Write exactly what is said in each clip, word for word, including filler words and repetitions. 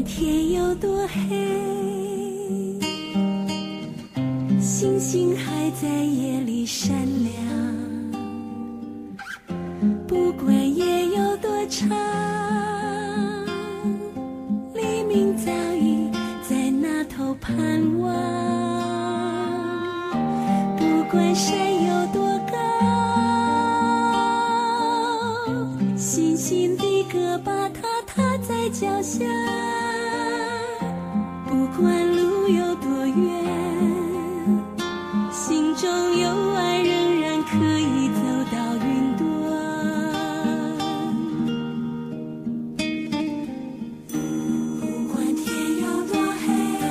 管天有多黑，星星还在夜里闪亮。不管夜有多长，黎明早已在那头盼望。不管山有多高，星星的歌把它踏在脚下。不管路有多远，心中有爱仍然可以走到云端。不管天有多黑，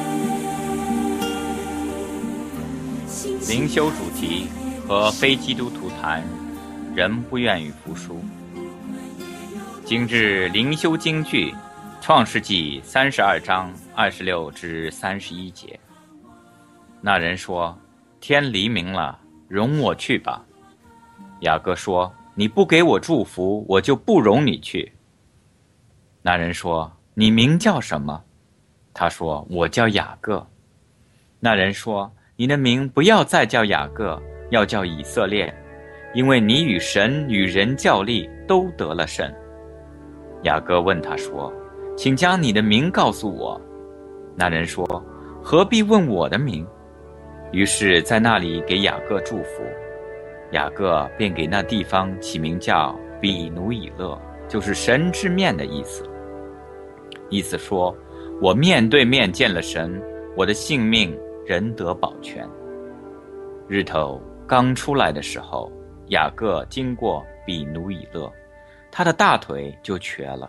灵修主题和非基督徒谈，人不愿意服输。今日灵修金句，创世纪三十二章二十六至三十一节。那人说：天黎明了，容我去吧。雅各说：你不给我祝福，我就不容你去。那人说：你名叫什么？他说：我叫雅各。那人说：你的名不要再叫雅各，要叫以色列，因为你与神与人较力，都得了胜。雅各问他说：请将你的名告诉我。那人说：何必问我的名？于是在那里给雅各祝福。雅各便给那地方起名叫比努以勒，就是神之面的意思。意思说，我面对面见了神，我的性命仍得保全。日头刚出来的时候，雅各经过比努以勒，他的大腿就瘸了。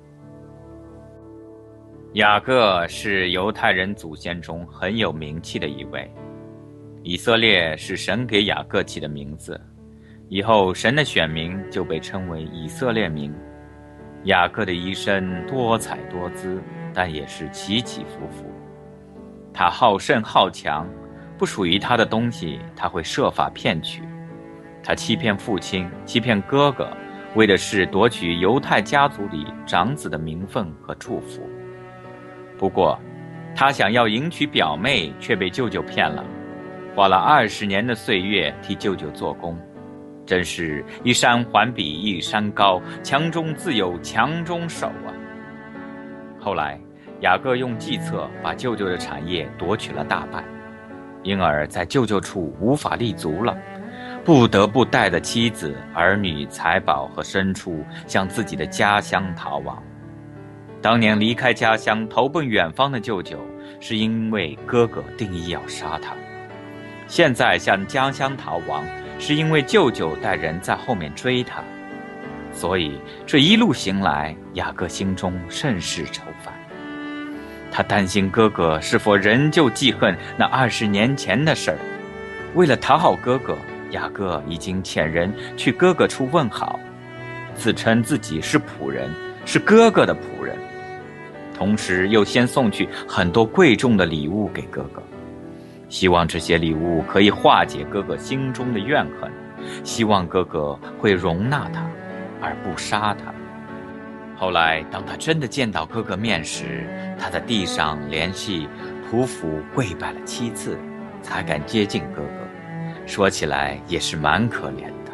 雅各是犹太人祖先中很有名气的一位。以色列是神给雅各起的名字，以后神的选民就被称为以色列民。雅各的一生多彩多姿，但也是起起伏伏。他好胜好强，不属于他的东西他会设法骗取。他欺骗父亲，欺骗哥哥，为的是夺取犹太家族里长子的名分和祝福。不过他想要迎娶表妹，却被舅舅骗了，花了二十年的岁月替舅舅做工，真是一山还比一山高，强中自有强中手啊。后来雅各用计策把舅舅的产业夺取了大半，因而在舅舅处无法立足了，不得不带着妻子、儿女、财宝和牲畜向自己的家乡逃亡。当年离开家乡投奔远方的舅舅，是因为哥哥定义要杀他；现在向家乡逃亡，是因为舅舅带人在后面追他。所以这一路行来，雅各心中甚是愁烦。他担心哥哥是否仍旧记恨那二十年前的事儿。为了讨好哥哥，雅各已经遣人去哥哥处问好，自称自己是仆人，是哥哥的仆人，同时又先送去很多贵重的礼物给哥哥，希望这些礼物可以化解哥哥心中的怨恨，希望哥哥会容纳他而不杀他。后来当他真的见到哥哥面时，他在地上连续匍匐跪拜了七次，才敢接近哥哥。说起来也是蛮可怜的。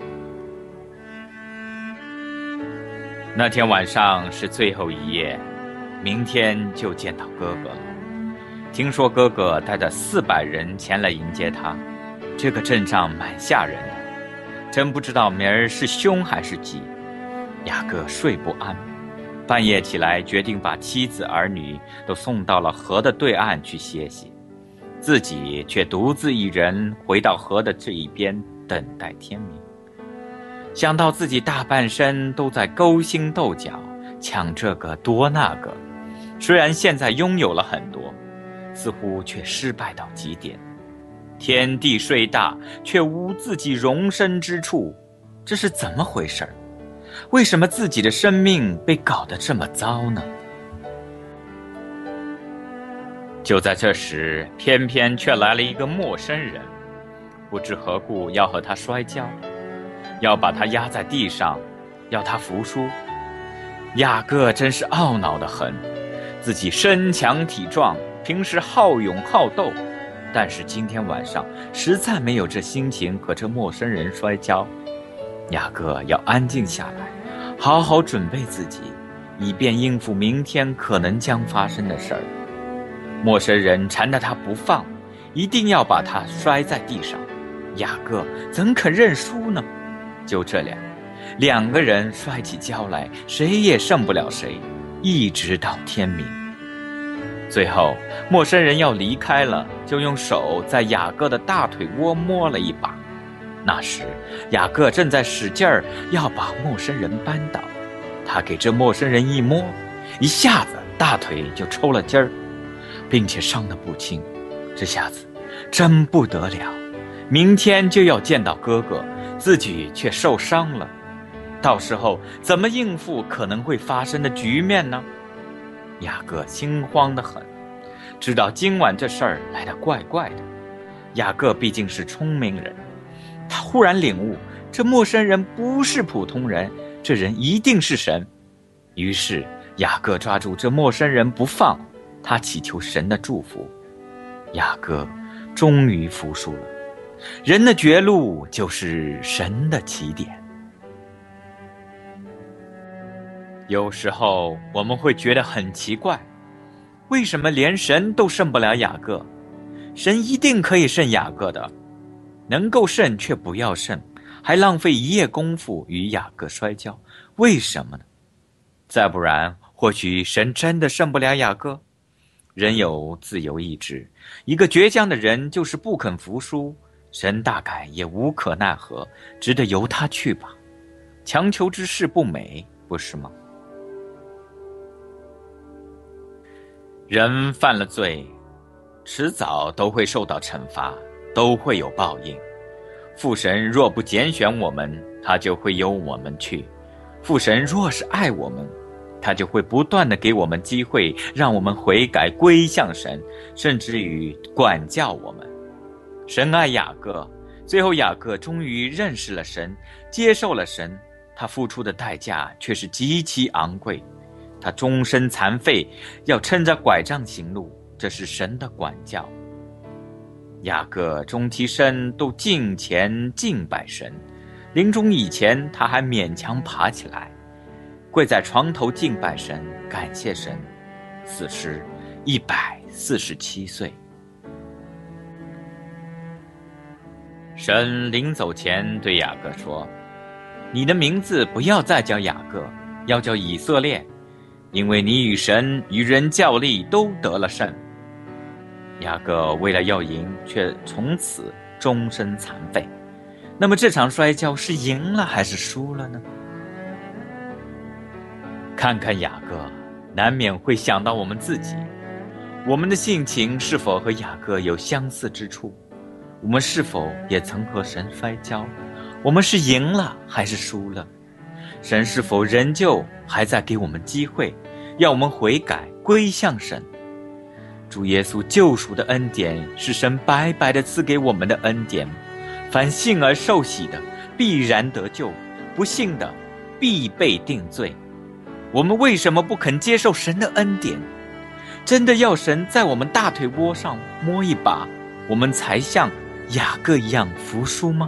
那天晚上是最后一夜，明天就见到哥哥了。听说哥哥带着四百人前来迎接他，这个阵仗蛮吓人的，真不知道明儿是凶还是吉。雅各睡不安，半夜起来决定把妻子儿女都送到了河的对岸去歇息，自己却独自一人回到河的这一边等待天明。想到自己大半生都在勾心斗角，抢这个夺那个，虽然现在拥有了很多，似乎却失败到极点。天地虽大，却无自己容身之处，这是怎么回事？为什么自己的生命被搞得这么糟呢？就在这时，偏偏却来了一个陌生人，不知何故要和他摔跤，要把他压在地上，要他服输。雅各真是懊恼得很， 自己身强体壮，平时好勇好斗，但是今天晚上实在没有这心情和这陌生人摔跤。雅各要安静下来，好好准备自己，以便应付明天可能将发生的事儿。陌生人缠着他不放，一定要把他摔在地上。雅各怎肯认输呢？就这样，两个人摔起跤来，谁也胜不了谁，一直到天明。最后陌生人要离开了，就用手在雅各的大腿窝摸了一把。那时雅各正在使劲儿要把陌生人扳倒，他给这陌生人一摸，一下子大腿就抽了筋儿，并且伤得不轻。这下子真不得了，明天就要见到哥哥，自己却受伤了，到时候怎么应付可能会发生的局面呢？雅各心慌得很，知道今晚这事儿来得怪怪的。雅各毕竟是聪明人，他忽然领悟，这陌生人不是普通人，这人一定是神。于是雅各抓住这陌生人不放，他祈求神的祝福。雅各终于服输了。人的绝路就是神的起点。有时候我们会觉得很奇怪，为什么连神都胜不了雅各？神一定可以胜雅各的，能够胜却不要胜，还浪费一夜功夫与雅各摔跤，为什么呢？再不然，或许神真的胜不了雅各。人有自由意志，一个倔强的人就是不肯服输，神大概也无可奈何，只得由他去吧。强求之事不美，不是吗？人犯了罪，迟早都会受到惩罚，都会有报应。父神若不拣选我们，他就会由我们去。父神若是爱我们，他就会不断地给我们机会，让我们悔改归向神，甚至于管教我们。神爱雅各，最后雅各终于认识了神，接受了神，他付出的代价却是极其昂贵。他终身残废，要撑着拐杖行路，这是神的管教。雅各终其身都敬虔敬拜神，临终以前他还勉强爬起来，跪在床头敬拜神，感谢神。死时一百四十七岁。神临走前对雅各说，你的名字不要再叫雅各，要叫以色列，因为你与神与人较力都得了胜。雅各为了要赢，却从此终身残废。那么这场摔跤是赢了还是输了呢？看看雅各，难免会想到我们自己，我们的性情是否和雅各有相似之处？我们是否也曾和神摔跤？我们是赢了还是输了？神是否仍旧还在给我们机会，要我们悔改归向神？主耶稣救赎的恩典是神白白地赐给我们的恩典，凡信而受洗的必然得救，不信的必被定罪。我们为什么不肯接受神的恩典？真的要神在我们大腿窝上摸一把，我们才像雅各一样服输吗？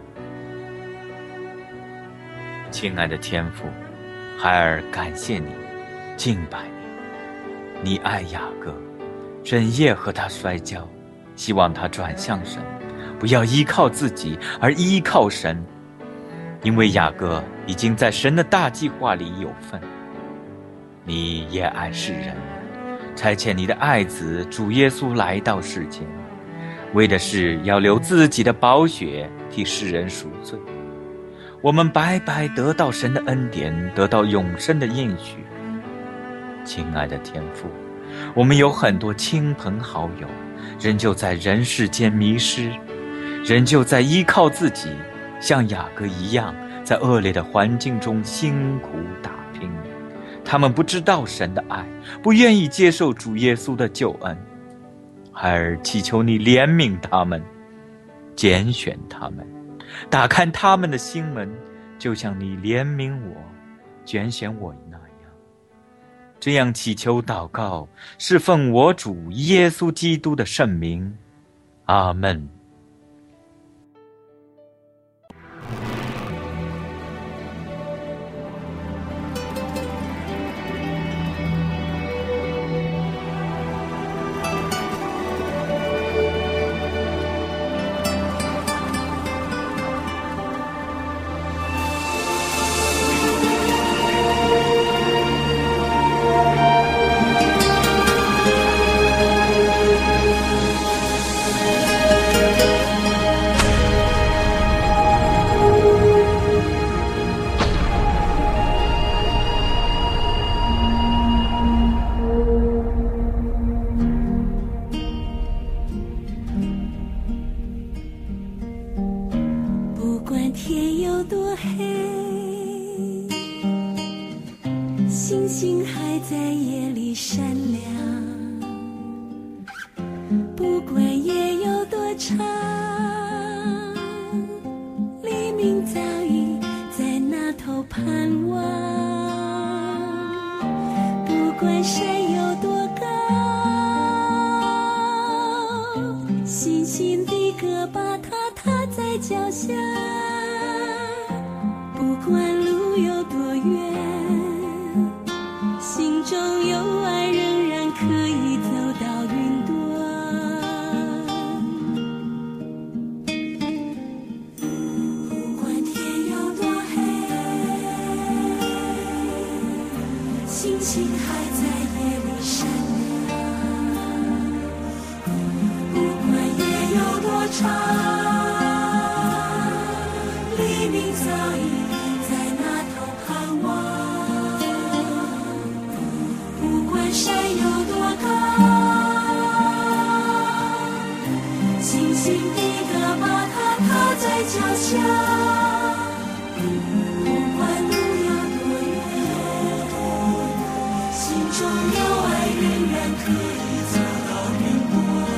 亲爱的天父，孩儿感谢你，敬拜你。你爱雅各，整夜和他摔跤，希望他转向神，不要依靠自己，而依靠神。因为雅各已经在神的大计划里有份。你也爱世人，差遣你的爱子主耶稣来到世间，为的是要流自己的宝血替世人赎罪。我们白白得到神的恩典，得到永生的应许。亲爱的天父，我们有很多亲朋好友，仍旧在人世间迷失，仍旧在依靠自己，像雅各一样，在恶劣的环境中辛苦打拼。他们不知道神的爱，不愿意接受主耶稣的救恩。孩儿祈求你怜悯他们，拣选他们，打开他们的心门，就像你怜悯我，拣选我那样。 这样祈求祷告，是奉我主耶稣基督的圣名。阿们。 天有多黑，星星还在夜里闪亮。不管夜有多长，黎明早已在那头盼望。不管山有多高，星星的歌把它踏在脚下。不管路有多远，心中有爱仍然可以走到云端。不管天有多黑，星星还在夜里闪亮。不管夜有多长，黎明早已山有多高，星星的歌把它踏在脚下。不管路有多远，心中有爱仍然可以走到云端。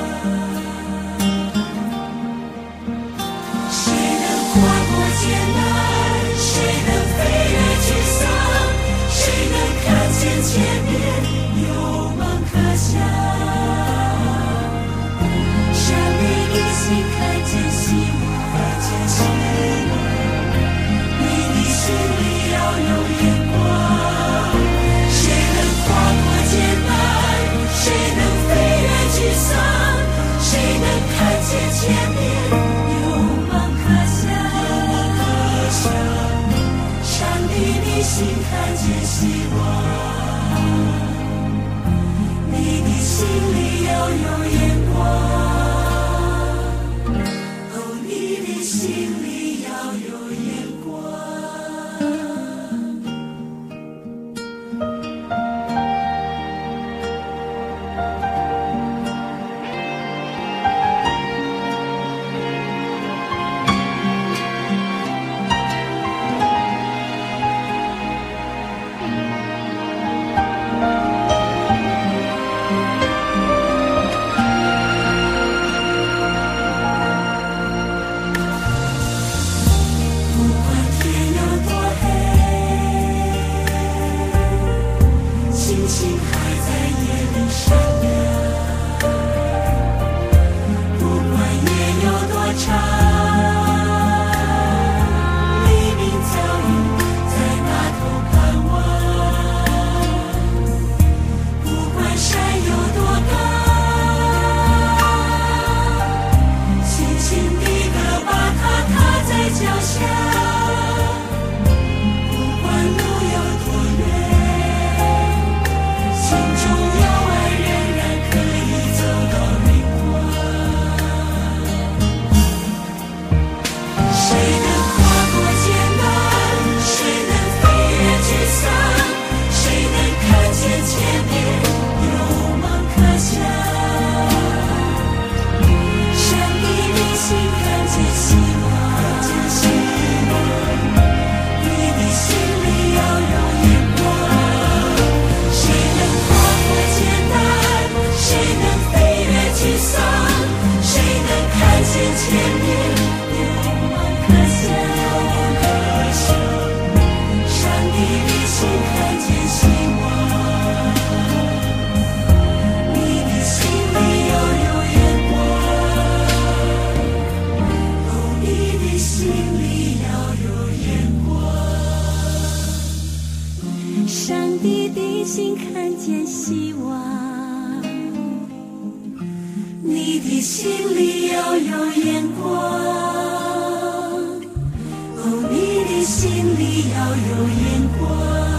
谁能跨过艰难，谁能飞越沮丧，谁能看见前面有梦可想，闪亮的心看见希望，看见希望。你的心里要有眼光，谁能跨过艰难，谁能飞越沮丧，谁能看见前面有梦可想，闪亮的心看见希望。你的心里要有眼光，哦，你的心里要有眼光。 心里要有眼光。上帝的心看见希望，你的心里要有眼光。哦，你的心里要有眼光。